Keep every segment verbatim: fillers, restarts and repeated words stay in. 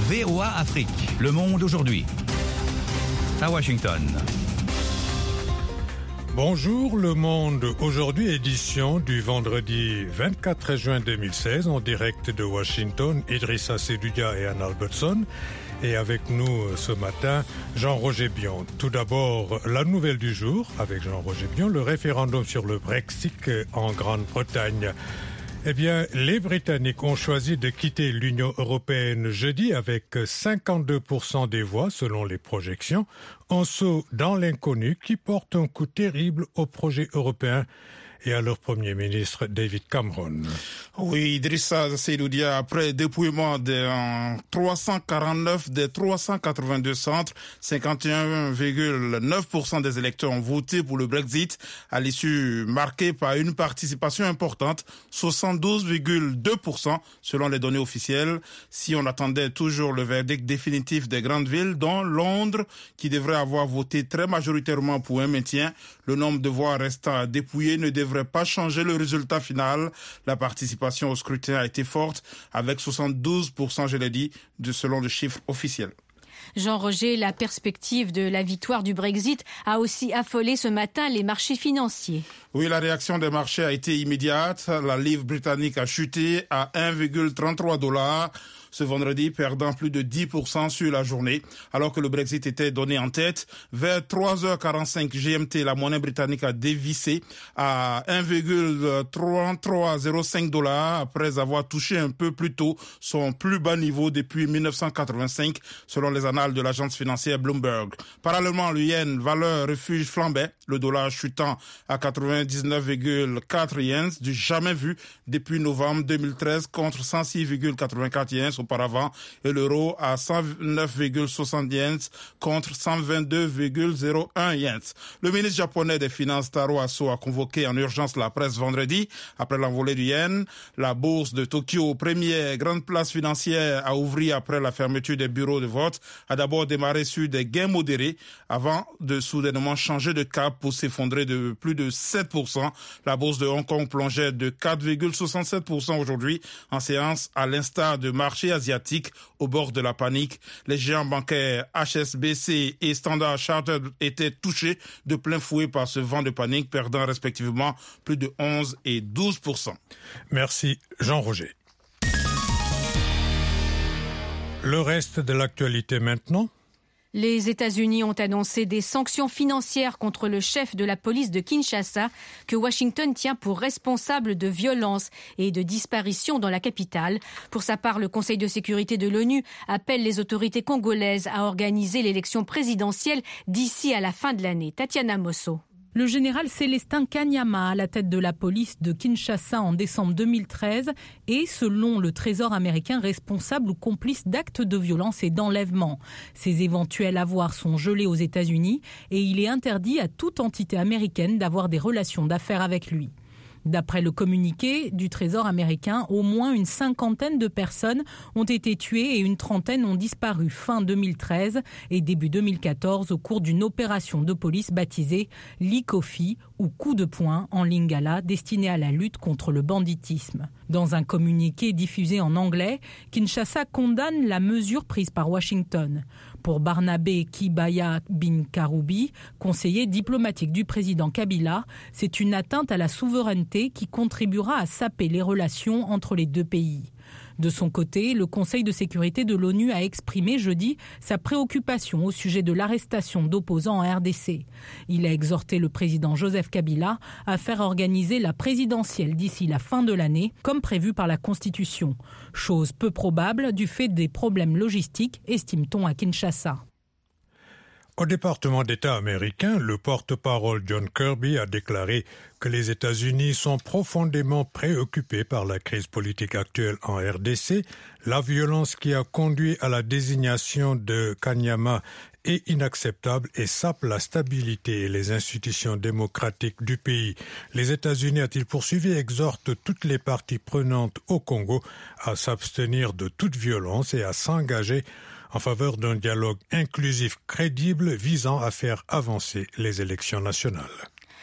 V O A Afrique, Le Monde aujourd'hui. À Washington. Bonjour Le Monde aujourd'hui, édition du vendredi vingt-quatre juin deux mille seize, en direct de Washington, Idrissa Seloudia et Anne Albertson. Et avec nous ce matin, Jean-Roger Bion. Tout d'abord, la nouvelle du jour avec Jean-Roger Bion, le référendum sur le Brexit en Grande-Bretagne. Eh bien, les Britanniques ont choisi de quitter l'Union européenne jeudi avec cinquante-deux pour cent des voix selon les projections. Un saut dans l'inconnu qui porte un coup terrible au projet européen et à leur Premier ministre David Cameron. Oui, Idrissa Seloudia, après dépouillement de trois cent quarante-neuf des trois cent quatre-vingt-deux centres, cinquante et un virgule neuf pour cent des électeurs ont voté pour le Brexit, à l'issue marquée par une participation importante, soixante-douze virgule deux pour cent selon les données officielles. Si on attendait toujours le verdict définitif des grandes villes, dont Londres, qui devrait avoir voté très majoritairement pour un maintien, le nombre de voix restant à dépouiller ne devrait pas changer le résultat final. La participation au scrutin a été forte, avec soixante-douze pour cent, je l'ai dit, de, selon le chiffre officiel. Jean-Roger, la perspective de la victoire du Brexit a aussi affolé ce matin les marchés financiers. Oui, la réaction des marchés a été immédiate. La livre britannique a chuté à un virgule trente-trois dollars ce vendredi, perdant plus de dix pour cent sur la journée, alors que le Brexit était donné en tête. Vers trois heures quarante-cinq G M T, la monnaie britannique a dévissé à un virgule trente-trois zéro cinq dollars après avoir touché un peu plus tôt son plus bas niveau depuis mille neuf cent quatre-vingt-cinq, selon les annales de l'agence financière Bloomberg. Parallèlement, le yen, valeur refuge, flambait, le dollar chutant à quatre-vingt-dix-neuf virgule quatre yens, du jamais vu depuis novembre deux mille treize, contre cent six virgule quatre-vingt-quatre yens auparavant, et l'euro à cent neuf virgule soixante yens contre cent vingt-deux virgule zéro un yens. Le ministre japonais des Finances Taro Aso a convoqué en urgence la presse vendredi après l'envolée du yen. La bourse de Tokyo, première grande place financière à ouvrir après la fermeture des bureaux de vote, a d'abord démarré sur des gains modérés avant de soudainement changer de cap pour s'effondrer de plus de sept pour cent. La bourse de Hong Kong plongeait de quatre virgule soixante-sept pour cent aujourd'hui en séance, à l'instar de marchés asiatiques au bord de la panique. Les géants bancaires H S B C et Standard Chartered étaient touchés de plein fouet par ce vent de panique, perdant respectivement plus de onze et douze pour cent. Merci Jean-Roger. Le reste de l'actualité maintenant. Les États-Unis ont annoncé des sanctions financières contre le chef de la police de Kinshasa, que Washington tient pour responsable de violences et de disparitions dans la capitale. Pour sa part, le Conseil de sécurité de l'ONU appelle les autorités congolaises à organiser l'élection présidentielle d'ici à la fin de l'année. Tatiana Mosso. Le général Célestin Kanyama, à la tête de la police de Kinshasa en décembre deux mille treize, est, selon le Trésor américain, responsable ou complice d'actes de violence et d'enlèvement. Ses éventuels avoirs sont gelés aux États-Unis et il est interdit à toute entité américaine d'avoir des relations d'affaires avec lui. D'après le communiqué du Trésor américain, au moins une cinquantaine de personnes ont été tuées et une trentaine ont disparu fin deux mille treize et début deux mille quatorze au cours d'une opération de police baptisée Likofi ou coup de poing en lingala destinée à la lutte contre le banditisme. Dans un communiqué diffusé en anglais, Kinshasa condamne la mesure prise par Washington. Pour Barnabé Kibaya Bin Karoubi, conseiller diplomatique du président Kabila, c'est une atteinte à la souveraineté qui contribuera à saper les relations entre les deux pays. De son côté, le Conseil de sécurité de l'ONU a exprimé jeudi sa préoccupation au sujet de l'arrestation d'opposants en R D C. Il a exhorté le président Joseph Kabila à faire organiser la présidentielle d'ici la fin de l'année, comme prévu par la Constitution. Chose peu probable du fait des problèmes logistiques, estime-t-on à Kinshasa. Au département d'État américain, le porte-parole John Kirby a déclaré que les États-Unis sont profondément préoccupés par la crise politique actuelle en R D C. La violence qui a conduit à la désignation de Kanyama est inacceptable et sape la stabilité et les institutions démocratiques du pays. Les États-Unis, a-t-il poursuivi, exhortent toutes les parties prenantes au Congo à s'abstenir de toute violence et à s'engager en faveur d'un dialogue inclusif crédible visant à faire avancer les élections nationales.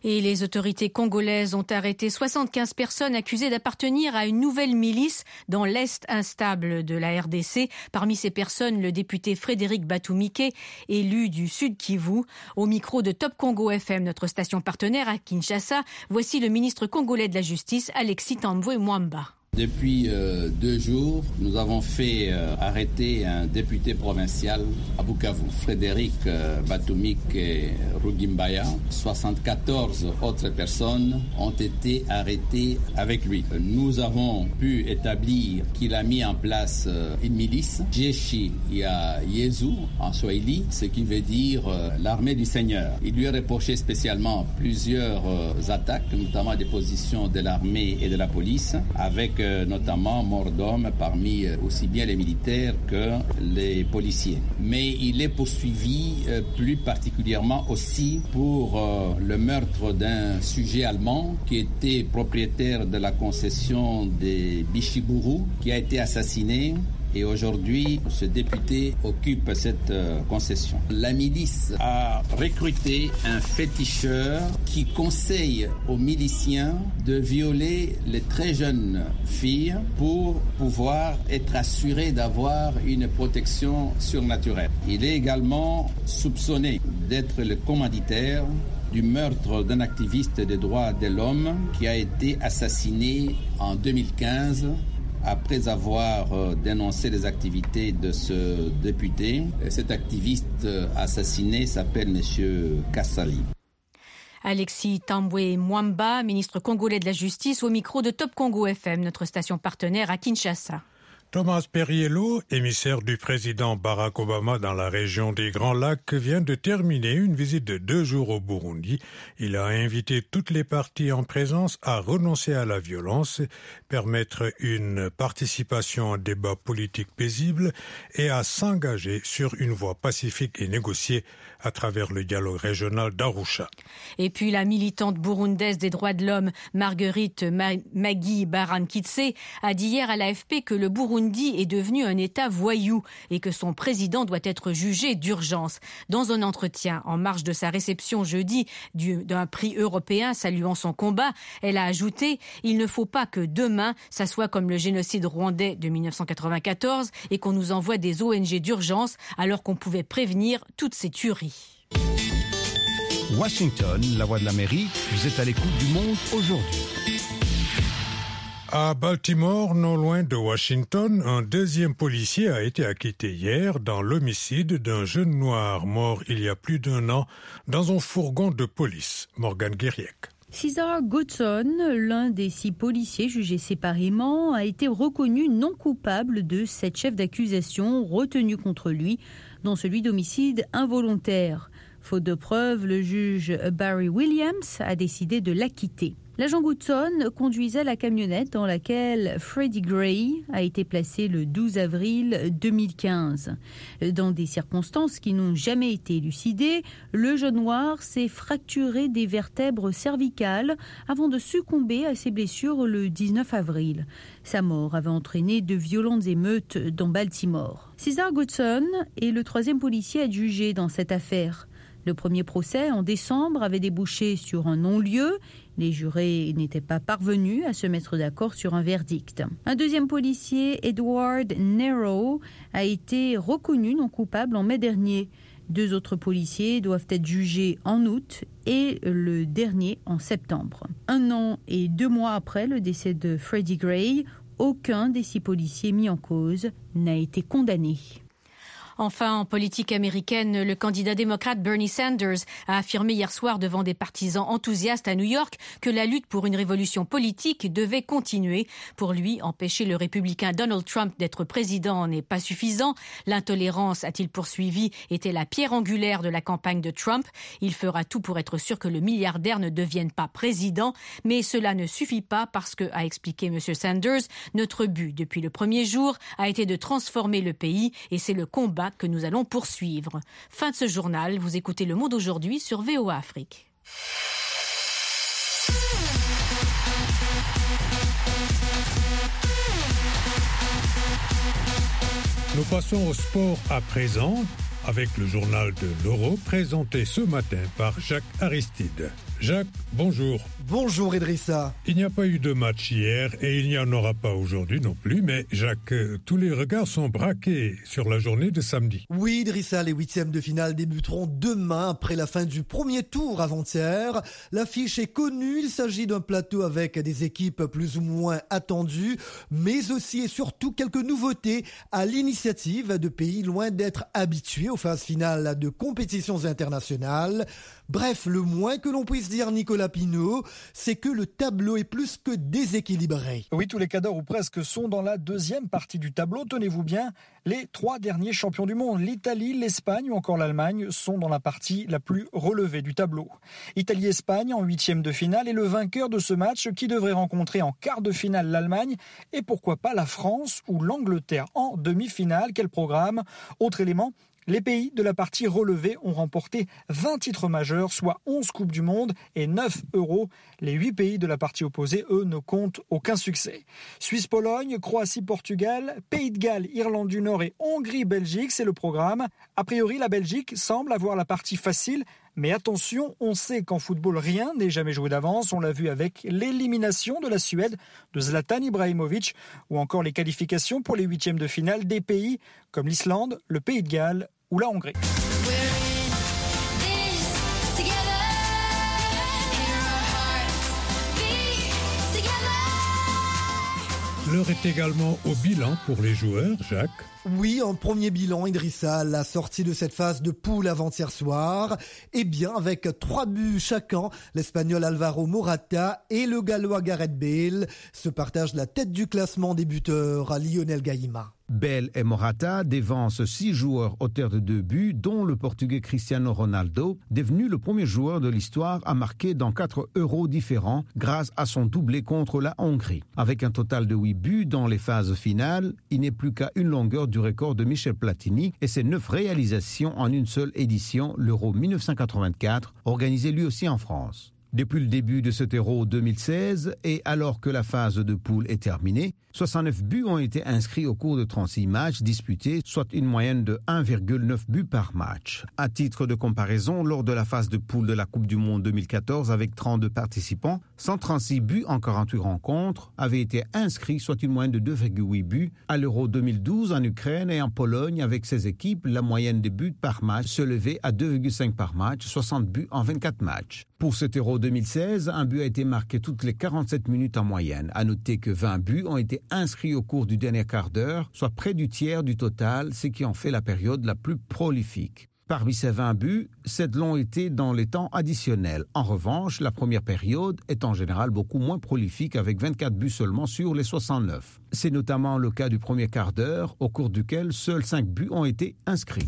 Et les autorités congolaises ont arrêté soixante-quinze personnes accusées d'appartenir à une nouvelle milice dans l'Est instable de la R D C. Parmi ces personnes, le député Frédéric Batumike, élu du Sud Kivu. Au micro de Top Congo F M, notre station partenaire à Kinshasa, voici le ministre congolais de la Justice, Alexis Tambwe Mwamba. Depuis euh, deux jours, nous avons fait euh, arrêter un député provincial à Bukavu, Frédéric euh, Batumike Rugimbaya. soixante-quatorze autres personnes ont été arrêtées avec lui. Nous avons pu établir qu'il a mis en place euh, une milice, Jeshi ya Yezu en Swahili, ce qui veut dire euh, l'armée du Seigneur. Il lui a reproché spécialement plusieurs euh, attaques, notamment des positions de l'armée et de la police, avec euh, notamment mort d'hommes parmi aussi bien les militaires que les policiers. Mais il est poursuivi euh, plus particulièrement aussi pour euh, le meurtre d'un sujet allemand qui était propriétaire de la concession des Bichiburu, qui a été assassiné. Et aujourd'hui, ce député occupe cette euh, concession. La milice a recruté un féticheur qui conseille aux miliciens de violer les très jeunes filles pour pouvoir être assuré d'avoir une protection surnaturelle. Il est également soupçonné d'être le commanditaire du meurtre d'un activiste des droits de l'homme qui a été assassiné en deux mille quinze après avoir euh, dénoncé les activités de ce député. Et cet activiste euh, assassiné s'appelle M. Kassali. Alexis Tambwe Mwamba, ministre congolais de la Justice, au micro de Top Congo F M, notre station partenaire à Kinshasa. Thomas Perriello, émissaire du président Barack Obama dans la région des Grands Lacs, vient de terminer une visite de deux jours au Burundi. Il a invité toutes les parties en présence à renoncer à la violence, permettre une participation à un débat politique paisible et à s'engager sur une voie pacifique et négociée à travers le dialogue régional d'Arusha. Et puis la militante burundaise des droits de l'homme, Marguerite Ma- Magui Barankitse, a dit hier à l'A F P que le Burundi est devenu un État voyou et que son président doit être jugé d'urgence. Dans un entretien en marge de sa réception jeudi du, d'un prix européen saluant son combat, elle a ajouté « Il ne faut pas que demain, ça soit comme le génocide rwandais de dix-neuf cent quatre-vingt-quatorze et qu'on nous envoie des O N G d'urgence alors qu'on pouvait prévenir toutes ces tueries. » Washington, la voix de l'Amérique, vous êtes à l'écoute du Monde aujourd'hui. À Baltimore, non loin de Washington, un deuxième policier a été acquitté hier dans l'homicide d'un jeune noir mort il y a plus d'un an dans un fourgon de police. Morgan Guériec. Cesar Goodson, l'un des six policiers jugés séparément, a été reconnu non coupable de sept chefs d'accusation retenus contre lui, dont celui d'homicide involontaire. Faute de preuves, le juge Barry Williams a décidé de l'acquitter. L'agent Goodson conduisait la camionnette dans laquelle Freddie Gray a été placé le douze avril deux mille quinze. Dans des circonstances qui n'ont jamais été élucidées, le jeune noir s'est fracturé des vertèbres cervicales avant de succomber à ses blessures le dix-neuf avril. Sa mort avait entraîné de violentes émeutes dans Baltimore. Cesar Goodson est le troisième policier adjugé dans cette affaire. Le premier procès, en décembre, avait débouché sur un non-lieu. Les jurés n'étaient pas parvenus à se mettre d'accord sur un verdict. Un deuxième policier, Edward Nero, a été reconnu non coupable en mai dernier. Deux autres policiers doivent être jugés en août et le dernier en septembre. Un an et deux mois après le décès de Freddie Gray, aucun des six policiers mis en cause n'a été condamné. Enfin, en politique américaine, le candidat démocrate Bernie Sanders a affirmé hier soir devant des partisans enthousiastes à New York que la lutte pour une révolution politique devait continuer. Pour lui, empêcher le républicain Donald Trump d'être président n'est pas suffisant. L'intolérance, a-t-il poursuivi, était la pierre angulaire de la campagne de Trump. Il fera tout pour être sûr que le milliardaire ne devienne pas président. Mais cela ne suffit pas parce que, a expliqué M. Sanders, notre but depuis le premier jour a été de transformer le pays et c'est le combat que nous allons poursuivre. Fin de ce journal, vous écoutez Le Monde aujourd'hui sur V O A Afrique. Nous passons au sport à présent avec le journal de l'Euro présenté ce matin par Jacques Aristide. Jacques, bonjour. Bonjour Idrissa. Il n'y a pas eu de match hier et il n'y en aura pas aujourd'hui non plus, mais Jacques, tous les regards sont braqués sur la journée de samedi. Oui Idrissa, les huitièmes de finale débuteront demain après la fin du premier tour avant-hier. L'affiche est connue, il s'agit d'un plateau avec des équipes plus ou moins attendues, mais aussi et surtout quelques nouveautés à l'initiative de pays loin d'être habitués aux phases finales de compétitions internationales. Bref, le moins que l'on puisse dire, Nicolas Pinault, c'est que le tableau est plus que déséquilibré. Oui, tous les cadors ou presque sont dans la deuxième partie du tableau. Tenez-vous bien, les trois derniers champions du monde, l'Italie, l'Espagne ou encore l'Allemagne, sont dans la partie la plus relevée du tableau. Italie-Espagne en huitième de finale et le vainqueur de ce match qui devrait rencontrer en quart de finale l'Allemagne et pourquoi pas la France ou l'Angleterre en demi-finale. Quel programme ? Autre élément, les pays de la partie relevée ont remporté vingt titres majeurs, soit onze Coupes du Monde et neuf euros. Les huit pays de la partie opposée, eux, ne comptent aucun succès. Suisse-Pologne, Croatie-Portugal, Pays de Galles, Irlande du Nord et Hongrie-Belgique, c'est le programme. A priori, la Belgique semble avoir la partie facile. Mais attention, on sait qu'en football, rien n'est jamais joué d'avance. On l'a vu avec l'élimination de la Suède de Zlatan Ibrahimovic ou encore les qualifications pour les huitièmes de finale des pays comme l'Islande, le Pays de Galles ou la Hongrie. L'heure est également au bilan pour les joueurs, Jacques. Oui, en premier bilan, Idrissa, la sortie de cette phase de poule avant-hier soir. Eh bien, avec trois buts chacun, l'Espagnol Alvaro Morata et le Gallois Gareth Bale se partagent la tête du classement des buteurs à Lionel Gaïma. Bale et Morata dévancent six joueurs auteurs de deux buts, dont le Portugais Cristiano Ronaldo, devenu le premier joueur de l'histoire à marquer dans quatre euros différents grâce à son doublé contre la Hongrie. Avec un total de huit buts dans les phases finales, il n'est plus qu'à une longueur du record de Michel Platini et ses neuf réalisations en une seule édition, l'Euro dix-neuf cent quatre-vingt-quatre, organisé lui aussi en France. Depuis le début de cet Euro deux mille seize et alors que la phase de poule est terminée, soixante-neuf buts ont été inscrits au cours de trente-six matchs disputés, soit une moyenne de un virgule neuf buts par match. À titre de comparaison, lors de la phase de poule de la Coupe du Monde deux mille quatorze avec trente-deux participants, cent trente-six buts en quarante-huit rencontres avaient été inscrits, soit une moyenne de deux virgule huit buts. À l'Euro deux mille douze en Ukraine et en Pologne avec ces équipes, la moyenne des buts par match se levait à deux virgule cinq par match, soixante buts en vingt-quatre matchs. Pour cet Euro deux mille seize, un but a été marqué toutes les quarante-sept minutes en moyenne. À noter que vingt buts ont été inscrits au cours du dernier quart d'heure, soit près du tiers du total, ce qui en fait la période la plus prolifique. Parmi ces vingt buts, sept l'ont été dans les temps additionnels. En revanche, la première période est en général beaucoup moins prolifique avec vingt-quatre buts seulement sur les soixante-neuf. C'est notamment le cas du premier quart d'heure, au cours duquel seuls cinq buts ont été inscrits.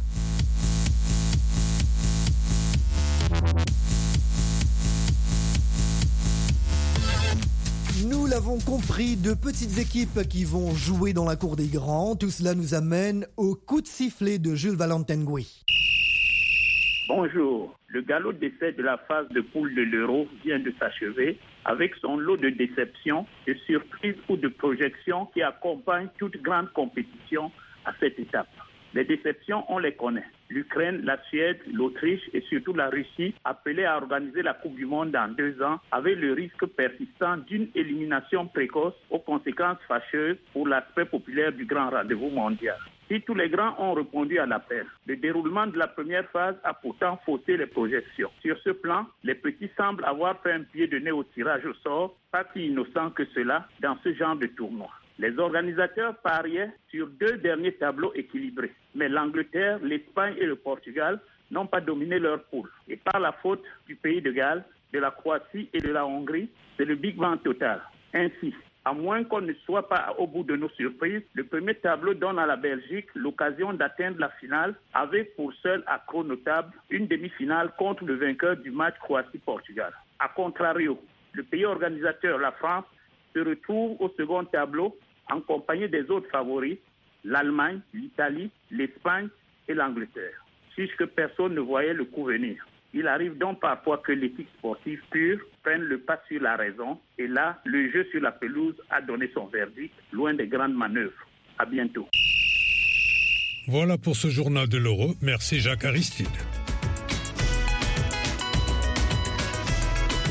Nous l'avons compris, de petites équipes qui vont jouer dans la cour des grands. Tout cela nous amène au coup de sifflet de Jules Valentin-Gouy. Bonjour. Le galop d'essai de la phase de poule de l'Euro vient de s'achever avec son lot de déceptions, de surprises ou de projections qui accompagnent toute grande compétition à cette étape. Les déceptions, on les connaît. L'Ukraine, la Suède, l'Autriche et surtout la Russie, appelées à organiser la Coupe du Monde dans deux ans, avaient le risque persistant d'une élimination précoce aux conséquences fâcheuses pour l'aspect populaire du grand rendez-vous mondial. Si tous les grands ont répondu à l'appel, le déroulement de la première phase a pourtant faussé les projections. Sur ce plan, les petits semblent avoir fait un pied de nez au tirage au sort, pas si innocent que cela dans ce genre de tournoi. Les organisateurs pariaient sur deux derniers tableaux équilibrés. Mais l'Angleterre, l'Espagne et le Portugal n'ont pas dominé leur poule. Et par la faute du Pays de Galles, de la Croatie et de la Hongrie, c'est le Big Bang total. Ainsi, à moins qu'on ne soit pas au bout de nos surprises, le premier tableau donne à la Belgique l'occasion d'atteindre la finale avec pour seul accroc notable une demi-finale contre le vainqueur du match Croatie-Portugal. A contrario, le pays organisateur, la France, se retrouve au second tableau en compagnie des autres favoris, l'Allemagne, l'Italie, l'Espagne et l'Angleterre. Fiche que personne ne voyait le coup venir. Il arrive donc parfois que l'éthique sportive pure prenne le pas sur la raison et là, le jeu sur la pelouse a donné son verdict, loin des grandes manœuvres. À bientôt. Voilà pour ce journal de l'Euro. Merci Jacques Aristide.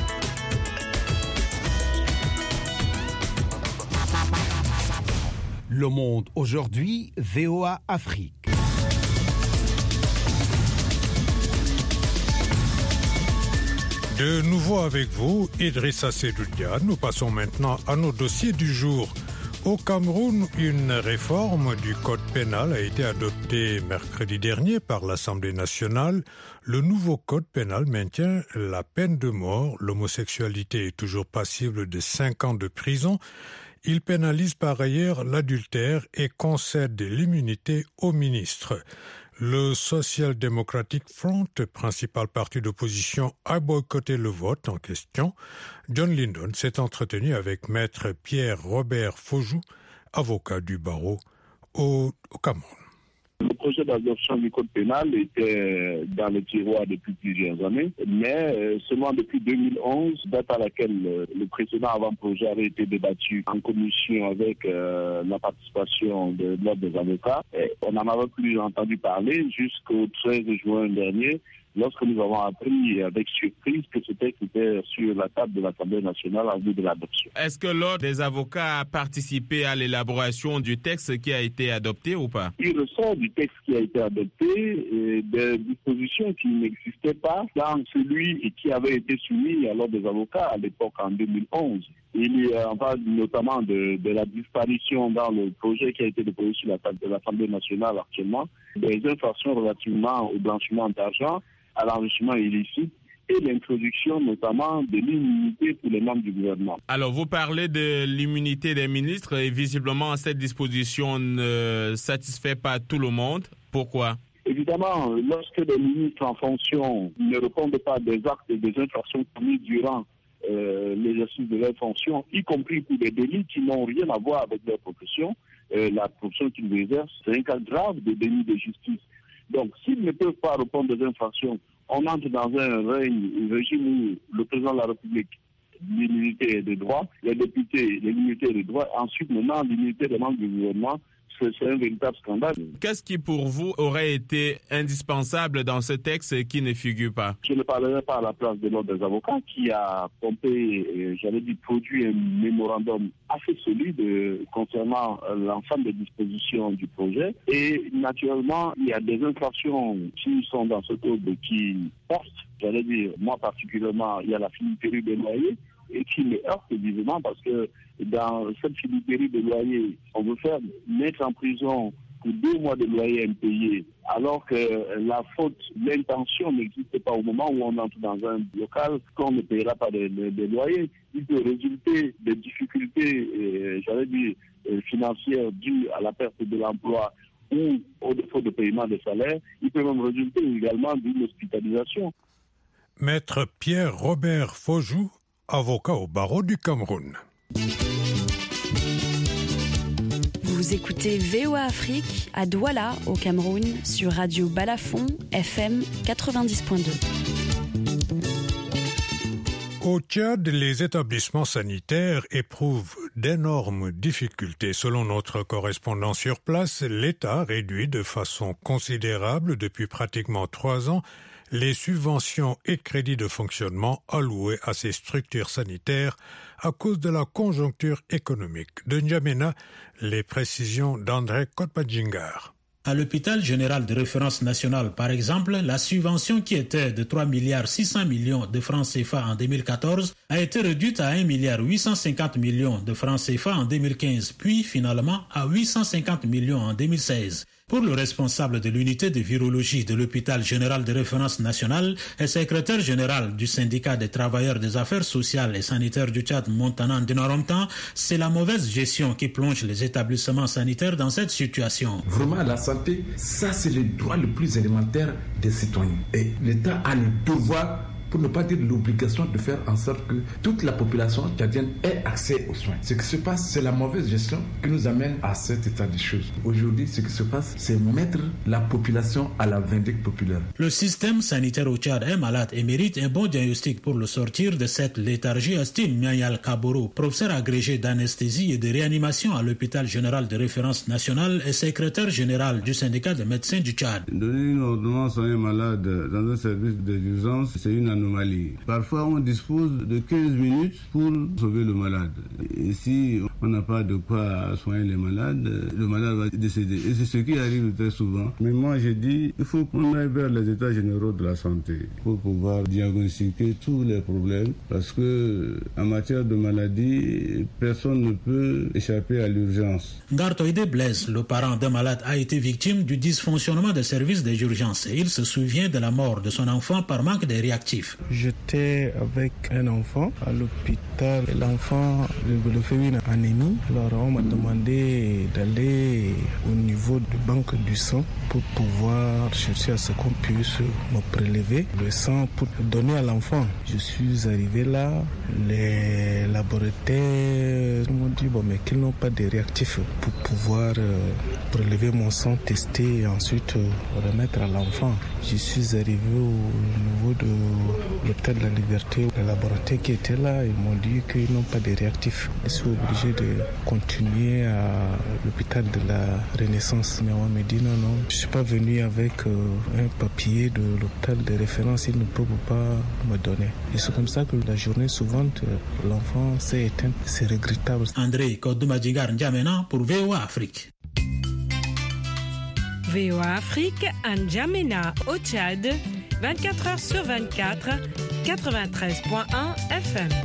Le Monde aujourd'hui, V O A Afrique. De nouveau avec vous, Idrissa Seloudia. Nous passons maintenant à nos dossiers du jour. Au Cameroun, une réforme du code pénal a été adoptée mercredi dernier par l'Assemblée nationale. Le nouveau code pénal maintient la peine de mort. L'homosexualité est toujours passible de cinq ans de prison. Il pénalise par ailleurs l'adultère et concède l'immunité au ministre. Le Social Democratic Front, principal parti d'opposition, a boycotté le vote en question. John Lyndon s'est entretenu avec maître Pierre-Robert Fojou, avocat du barreau au, au Cameroun. Le projet d'adoption du code pénal était dans le tiroir depuis plusieurs années, mais seulement depuis deux mille onze, date à laquelle le précédent avant-projet avait été débattu en commission avec euh, la participation de l'ordre des avocats. Et on n'en avait plus entendu parler jusqu'au treize juin dernier, lorsque nous avons appris avec surprise que ce texte était sur la table de l'Assemblée nationale en vue de l'adoption. Est-ce que l'ordre des avocats a participé à l'élaboration du texte qui a été adopté ou pas? Il ressort du texte qui a été adopté et des dispositions qui n'existaient pas dans celui qui avait été soumis à l'ordre des avocats à l'époque en deux mille onze. Il y a, on parle notamment de, de la disparition dans le projet qui a été déposé sur la table de l'Assemblée nationale actuellement, des infractions relativement au blanchiment d'argent, à l'enrichissement illicite et l'introduction notamment de l'immunité pour les membres du gouvernement. Alors, vous parlez de l'immunité des ministres et visiblement cette disposition ne satisfait pas tout le monde. Pourquoi? Évidemment, lorsque les ministres en fonction ne répondent pas des actes et des infractions commises durant euh, l'exercice de leurs fonctions, y compris pour des délits qui n'ont rien à voir avec leur profession, euh, la profession qu'ils exercent, c'est un cas grave de délit de justice. Donc, s'ils ne peuvent pas répondre des infractions, on entre dans un règne, un régime où le président de la République, l'immunité des droits, les députés, l'immunité des droits, ensuite maintenant l'immunité des membres du gouvernement, c'est, c'est un véritable scandale. Qu'est-ce qui pour vous aurait été indispensable dans ce texte qui ne figure pas? Je ne parlerai pas à la place de l'ordre des avocats qui a pompé, j'avais dit, produit un mémorandum assez solide concernant l'ensemble des dispositions du projet. Et naturellement, il y a des infractions qui sont dans ce code qui portent, j'allais dire, moi particulièrement, il y a la fiduciaire des loyers, et qui me heurte vivement parce que dans cette fiduciaire de loyer, on veut faire mettre en prison pour deux mois de loyer impayé, alors que la faute, l'intention n'existe pas au moment où on entre dans un local qu'on ne paiera pas des de, de loyers. Il peut résulter des difficultés, euh, j'allais dire, euh, financières dues à la perte de l'emploi ou au défaut de paiement des salaires. Il peut même résulter également d'une hospitalisation. Maître Pierre-Robert Fojou, avocat au barreau du Cameroun. Vous écoutez V O A Afrique à Douala, au Cameroun, sur Radio Balafon, F M quatre-vingt-dix point deux. Au Tchad, les établissements sanitaires éprouvent d'énormes difficultés. Selon notre correspondant sur place, l'État réduit de façon considérable depuis pratiquement trois ans les subventions et crédits de fonctionnement alloués à ces structures sanitaires à cause de la conjoncture économique. De N'Djamena, les précisions d'André Kotpadjingar. À l'hôpital général de référence nationale, par exemple, la subvention qui était de trois milliards six cents millions de francs C F A en deux mille quatorze a été réduite à un milliard huit cent cinquante millions de francs C F A en deux mille quinze, puis finalement à huit cent cinquante millions en deux mille seize. Pour le responsable de l'unité de virologie de l'hôpital général de référence nationale et secrétaire général du syndicat des travailleurs des affaires sociales et sanitaires du Tchad, Montanan Dinarontan, c'est la mauvaise gestion qui plonge les établissements sanitaires dans cette situation. Vraiment, la santé, ça c'est le droit le plus élémentaire des citoyens. Et l'État a le devoir, pour ne pas dire l'obligation, de faire en sorte que toute la population tchadienne ait accès aux soins. Ce qui se passe, c'est la mauvaise gestion qui nous amène à cet état de choses. Aujourd'hui, ce qui se passe, c'est mettre la population à la vindicte populaire. Le système sanitaire au Tchad est malade et mérite un bon diagnostic pour le sortir de cette léthargie, estime Myayal Kaboro, professeur agrégé d'anesthésie et de réanimation à l'hôpital général de référence nationale et secrétaire général du syndicat des médecins du Tchad. Donner une ordonnance à un malade dans un service d'urgence, c'est une anomalie. Parfois, on dispose de quinze minutes pour sauver le malade. Et si on n'a pas de quoi soigner les malades, le malade va décéder. Et c'est ce qui arrive très souvent. Mais moi, j'ai dit, il faut qu'on aille vers les états généraux de la santé pour pouvoir diagnostiquer tous les problèmes. Parce que en matière de maladie, personne ne peut échapper à l'urgence. Gartoide Blaise, le parent d'un malade, a été victime du dysfonctionnement des services des urgences. Et il se souvient de la mort de son enfant par manque de réactifs. J'étais avec un enfant à l'hôpital. L'enfant développait une anémie. Alors on m'a demandé d'aller au niveau de banque du sang pour pouvoir chercher à ce qu'on puisse me prélever le sang pour donner à l'enfant. Je suis arrivé là, les laboratoires m'ont dit bon, mais qu'ils n'ont pas de réactifs pour pouvoir euh, prélever mon sang, tester et ensuite euh, remettre à l'enfant. Je suis arrivé au niveau de l'hôpital de la Liberté, les laboratoires qui étaient là, ils m'ont dit qu'ils n'ont pas de réactifs. Je suis obligé de continuer à l'hôpital de la Renaissance. Mais on m'a dit non, non, je ne suis pas venu avec euh, un papier de l'hôpital de référence, ils ne peuvent pas me donner. Et c'est comme ça que la journée suivante, l'enfant s'est éteint. C'est regrettable. André Kodoumadjigar N'Djamena pour V O A Afrique. V O A Afrique, N'Djamena au Tchad, vingt-quatre heures sur vingt-quatre, quatre-vingt-treize virgule un F M.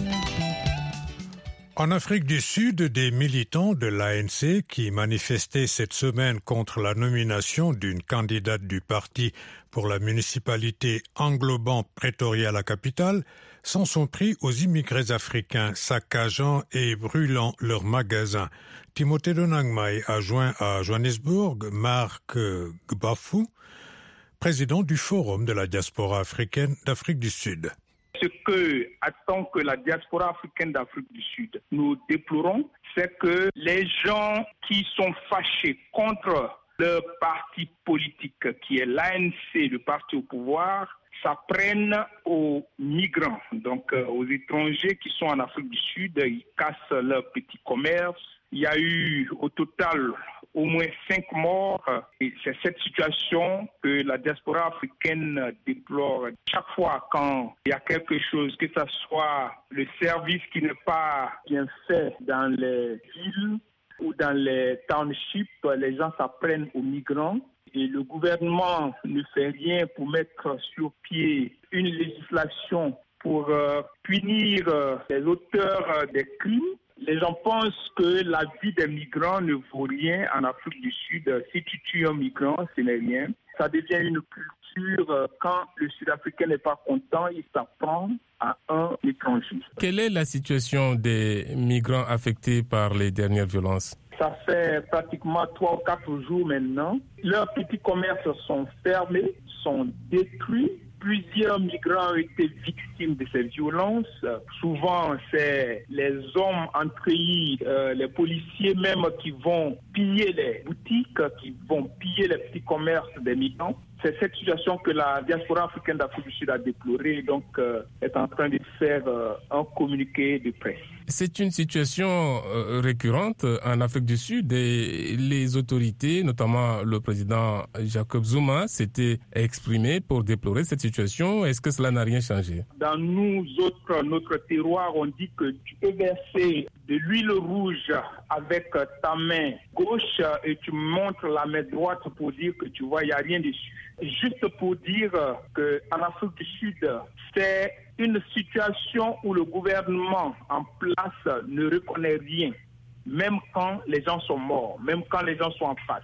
En Afrique du Sud, des militants de l'A N C qui manifestaient cette semaine contre la nomination d'une candidate du parti pour la municipalité englobant Pretoria, la capitale, s'en sont pris aux immigrés africains, saccageant et brûlant leurs magasins. Timothée Donangmai a joint à Johannesburg Marc Gbafou, président du Forum de la diaspora africaine d'Afrique du Sud. Ce que attend que la diaspora africaine d'Afrique du Sud, nous déplorons, c'est que les gens qui sont fâchés contre le parti politique qui est l'A N C, le parti au pouvoir, s'apprennent aux migrants, donc euh, aux étrangers qui sont en Afrique du Sud, ils cassent leurs petits commerces. Il y a eu au total au moins cinq morts et c'est cette situation que la diaspora africaine déplore. Chaque fois quand il y a quelque chose, que ce soit le service qui n'est pas bien fait dans les villes ou dans les townships, les gens s'apprennent aux migrants. Et le gouvernement ne fait rien pour mettre sur pied une législation pour euh, punir euh, les auteurs euh, des crimes. Les gens pensent que la vie des migrants ne vaut rien en Afrique du Sud. Si tu tues un migrant, ce n'est rien. Ça devient une culture. euh, Quand le Sud-Africain n'est pas content, il s'apprend à un étranger. Quelle est la situation des migrants affectés par les dernières violences ? Ça fait pratiquement trois ou quatre jours maintenant. Leurs petits commerces sont fermés, sont détruits. Plusieurs migrants ont été victimes de ces violences. Souvent, c'est les hommes entrés, euh, les policiers même qui vont piller les boutiques, qui vont piller les petits commerces des migrants. C'est cette situation que la diaspora africaine d'Afrique du Sud a déplorée et donc euh, est en train de faire euh, un communiqué de presse. C'est une situation euh, récurrente en Afrique du Sud et les autorités, notamment le président Jacob Zuma, s'étaient exprimés pour déplorer cette situation. Est-ce que cela n'a rien changé? Dans nous autres, notre terroir, on dit que tu peux verser de l'huile rouge avec ta main gauche et tu montres la main droite pour dire que tu vois, il n'y a rien dessus. Juste pour dire qu'en Afrique du Sud, c'est une situation où le gouvernement en place ne reconnaît rien, même quand les gens sont morts, même quand les gens sont en face.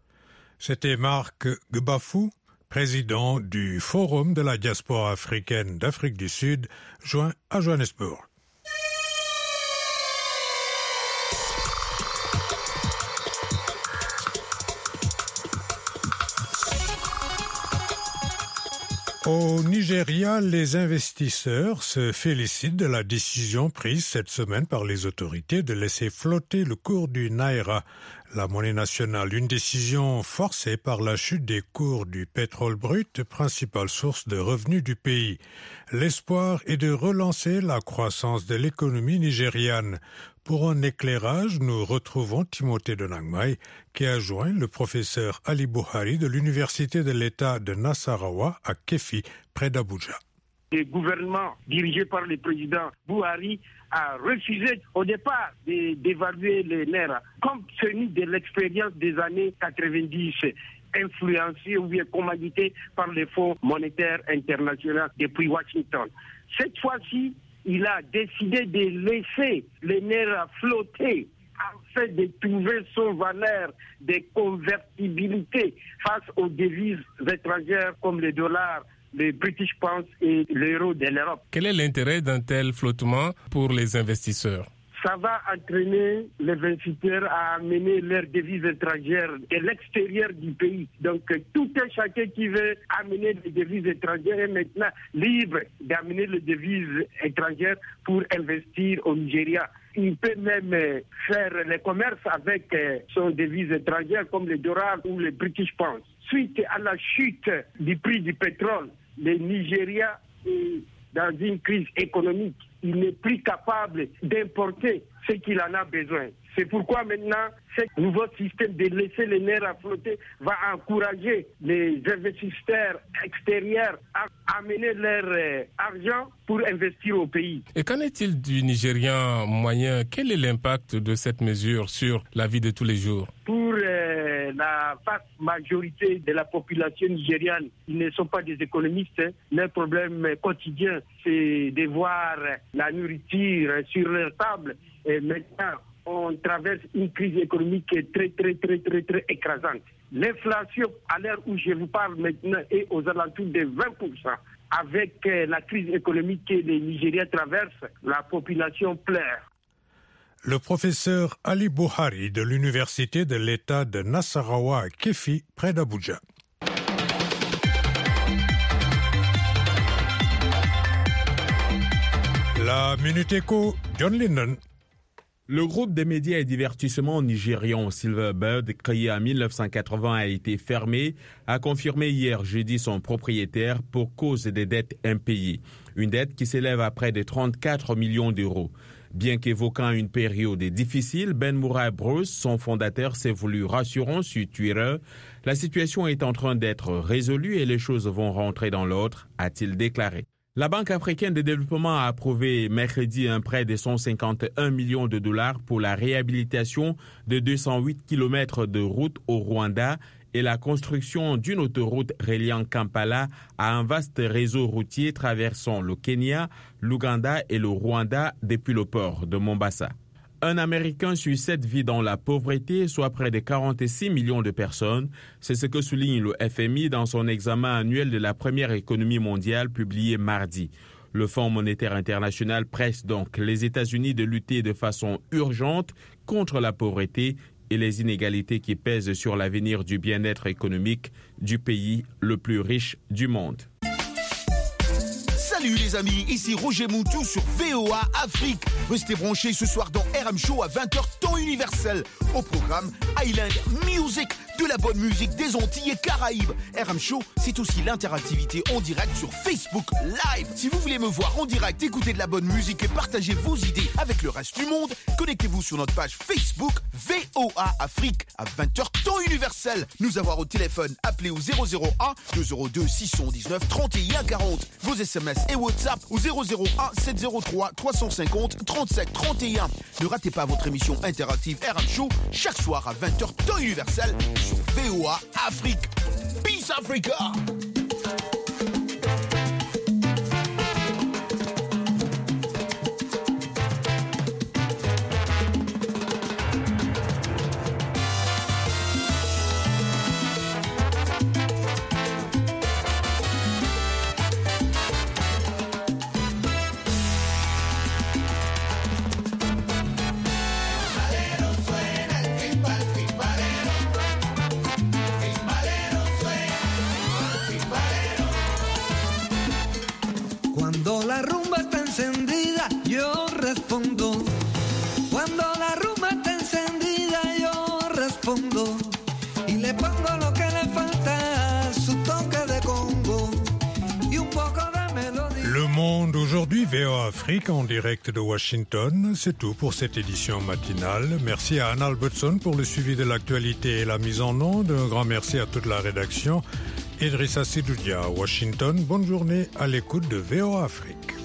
C'était Marc Gbafou, président du Forum de la diaspora africaine d'Afrique du Sud, joint à Johannesburg. Au Nigeria, les investisseurs se félicitent de la décision prise cette semaine par les autorités de laisser flotter le cours du Naira, la monnaie nationale. Une décision forcée par la chute des cours du pétrole brut, principale source de revenus du pays. L'espoir est de relancer la croissance de l'économie nigériane. Pour un éclairage, nous retrouvons Timothée Donangmai, qui a joint le professeur Ali Buhari de l'Université de l'État de Nassarawa à Kefi, près d'Abuja. Le gouvernement dirigé par le président Buhari a refusé au départ de, d'évaluer les nerfs compte tenu de l'expérience des années quatre-vingt-dix, influencé ou bien commandité par le Fonds monétaire international depuis Washington. Cette fois-ci, il a décidé de laisser les nerfs flotter afin de trouver son valeur de convertibilité face aux devises étrangères comme le dollar, le British Pound et l'euro de l'Europe. Quel est l'intérêt d'un tel flottement pour les investisseurs? Ça va entraîner les investisseurs à amener leurs devises étrangères de l'extérieur du pays. Donc tout un chacun qui veut amener des devises étrangères est maintenant libre d'amener les devises étrangères pour investir au Nigeria. Il peut même faire le commerce avec son devise étrangère comme le dollar ou le British Pound. Suite à la chute du prix du pétrole, le Nigeria est dans une crise économique. Il n'est plus capable d'importer ce qu'il en a besoin. C'est pourquoi maintenant, ce nouveau système de laisser les nerfs à flotter va encourager les investisseurs extérieurs à amener leur euh, argent pour investir au pays. Et qu'en est-il du Nigérian moyen? Quel est l'impact de cette mesure sur la vie de tous les jours? Pour euh, la vaste majorité de la population nigériane, ils ne sont pas des économistes. Hein. Leur problème quotidien, c'est de voir la nourriture sur leur table. Et maintenant, on traverse une crise économique très, très, très, très, très écrasante. L'inflation, à l'heure où je vous parle maintenant, est aux alentours de vingt pour cent. Avec la crise économique que les Nigériens traversent, la population pleure. Le professeur Ali Buhari de l'Université de l'État de Nasarawa à Kéfi, près d'Abuja. La Minute Éco, John Lennon. Le groupe des médias et divertissements nigérian Silverbird, créé en mille neuf cent quatre-vingts, a été fermé, a confirmé hier jeudi son propriétaire pour cause des dettes impayées. Une dette qui s'élève à près de trente-quatre millions d'euros. Bien qu'évoquant une période difficile, Ben Murray Bruce, son fondateur, s'est voulu rassurant sur Twitter. La situation est en train d'être résolue et les choses vont rentrer dans l'ordre, a-t-il déclaré. La Banque africaine de développement a approuvé mercredi un prêt de cent cinquante et un millions de dollars pour la réhabilitation de deux cent huit kilomètres de route au Rwanda et la construction d'une autoroute reliant Kampala à un vaste réseau routier traversant le Kenya, l'Ouganda et le Rwanda depuis le port de Mombasa. Un Américain sur sept vit dans la pauvreté, soit près de quarante-six millions de personnes. C'est ce que souligne le F M I dans son examen annuel de la première économie mondiale publié mardi. Le Fonds monétaire international presse donc les États-Unis de lutter de façon urgente contre la pauvreté et les inégalités qui pèsent sur l'avenir du bien-être économique du pays le plus riche du monde. Salut les amis, ici Roger Moutou sur V O A Afrique. Restez branchés ce soir dans R M Show à vingt heures temps universel. Au programme Island Music, de la bonne musique des Antilles et Caraïbes. R M Show, c'est aussi l'interactivité en direct sur Facebook Live. Si vous voulez me voir en direct, écouter de la bonne musique et partager vos idées avec le reste du monde, connectez-vous sur notre page Facebook V O A Afrique à vingt heures temps universel. Nous avoir au téléphone, appelez au zéro zéro un deux zéro deux six un neuf trente et un quarante. Vos S M S et WhatsApp au zéro zéro un sept zéro trois trois cent cinquante trente-sept trente et un. Ne ratez pas votre émission interactive R M Show chaque soir à vingt heures temps universel sur V O A Afrique. Peace Africa! V O A Afrique en direct de Washington, c'est tout pour cette édition matinale. Merci à Anne Albertson pour le suivi de l'actualité et la mise en onde. Un grand merci à toute la rédaction Idrissa Sidoudia à Washington. Bonne journée à l'écoute de V O A Afrique.